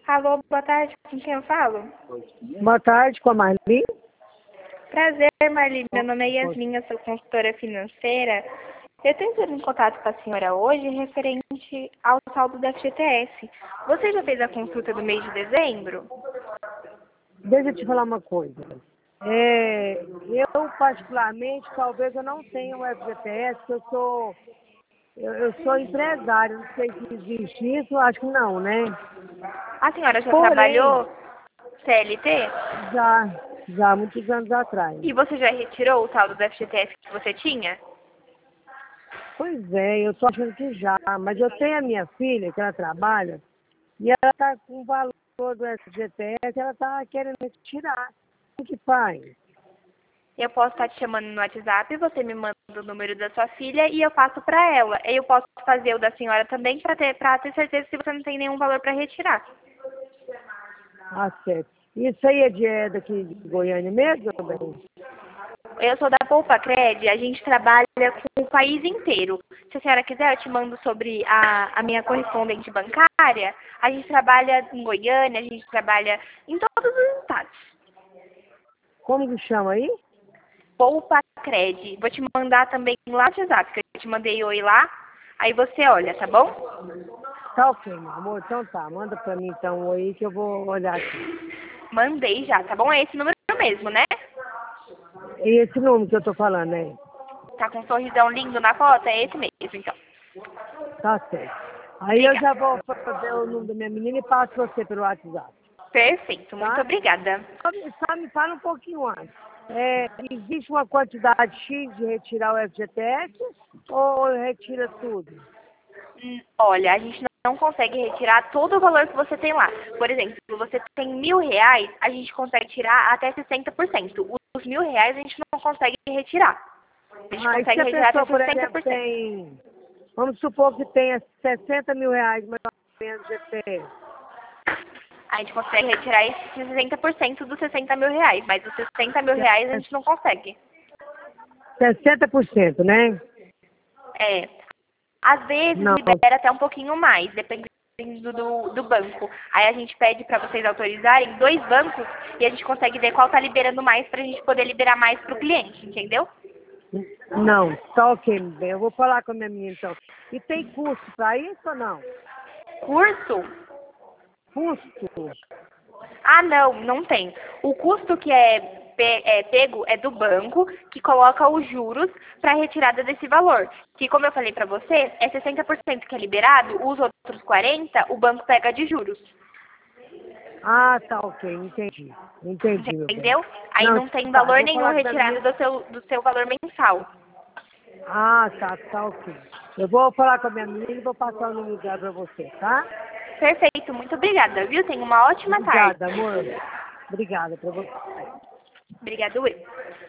Alô, boa tarde, com quem eu falo? Boa tarde, com a Marli. Prazer, Marli. Meu nome é Yasmin, eu sou consultora financeira. Eu estou entrando em contato com a senhora hoje referente ao saldo da FGTS. Você já fez a consulta do mês de dezembro? Deixa eu te falar uma coisa. Eu, particularmente, talvez eu não tenha o FGTS, porque eu sou empresário, não sei se existe isso, acho que não, né? A senhora já Porém, trabalhou CLT? já há muitos anos atrás. E você já retirou o saldo do FGTS que você tinha? Pois é, eu tô achando que já, mas eu tenho a minha filha, que ela trabalha, e ela tá com o valor do FGTS, ela tá querendo tirar. O que faz? Eu posso estar te chamando no WhatsApp, você me manda o número da sua filha e eu passo para ela. Eu posso fazer o da senhora também para ter certeza se você não tem nenhum valor para retirar. Ah, certo. Isso aí é daqui de Goiânia mesmo, meu bem? Eu sou da Poupa Cred, a gente trabalha com o país inteiro. Se a senhora quiser, eu te mando sobre a minha correspondente bancária. A gente trabalha em Goiânia, a gente trabalha em todos os estados. Como que chama aí? Poupa Cred. Vou te mandar também lá no WhatsApp, que eu te mandei oi lá. Aí você olha, tá bom? Tá ok, meu amor. Então tá, manda pra mim então aí que eu vou olhar aqui. Mandei já, tá bom? É esse número mesmo, né? E esse número que eu tô falando, né? Tá com um sorrisão lindo na foto? É esse mesmo, então. Tá certo. Aí eu Obrigada. já vou fazer o número da minha menina e passo você pelo WhatsApp, Perfeito, muito tá? obrigada. Só me fala um pouquinho antes. Existe uma quantidade X de retirar o FGTS ou retira tudo? Olha, a gente não consegue retirar todo o valor que você tem lá. Por exemplo, se você tem R$ 1.000, a gente consegue tirar até 60%. Os R$ 1.000 a gente não consegue retirar. A gente E se consegue a retirar até pessoa, por exemplo, 60%. tem, vamos supor que tenha 60 mil reais mais ou menos de FGTS. A gente consegue retirar esses 60% dos R$ 60.000, mas os R$ 60.000 a gente não consegue. 60%, né? É. Às vezes Não. libera até um pouquinho mais, dependendo do banco. Aí a gente pede para vocês autorizarem 2 bancos e a gente consegue ver qual tá liberando mais para a gente poder liberar mais para o cliente, entendeu? Não, tá ok, meu bem. Eu vou falar com a minha menina então. E tem custo para isso ou não? Curso? Custo? Ah, não, não tem. O custo que é pego é do banco, que coloca os juros para retirada desse valor. Que, como eu falei para você, é 60% que é liberado, os outros 40% o banco pega de juros. Ah, tá ok, entendi. Entendi, meu bem. Entendeu? Aí Não, não tem tá, eu valor vou nenhum falar com a minha retirado menina. do seu valor mensal. Ah, tá ok. Eu vou falar com a minha menina e vou passar o número dela para você, tá? Perfeito, muito obrigada, viu? Tenha uma ótima tarde. Obrigada, amor. Obrigada para você. Obrigada, Will.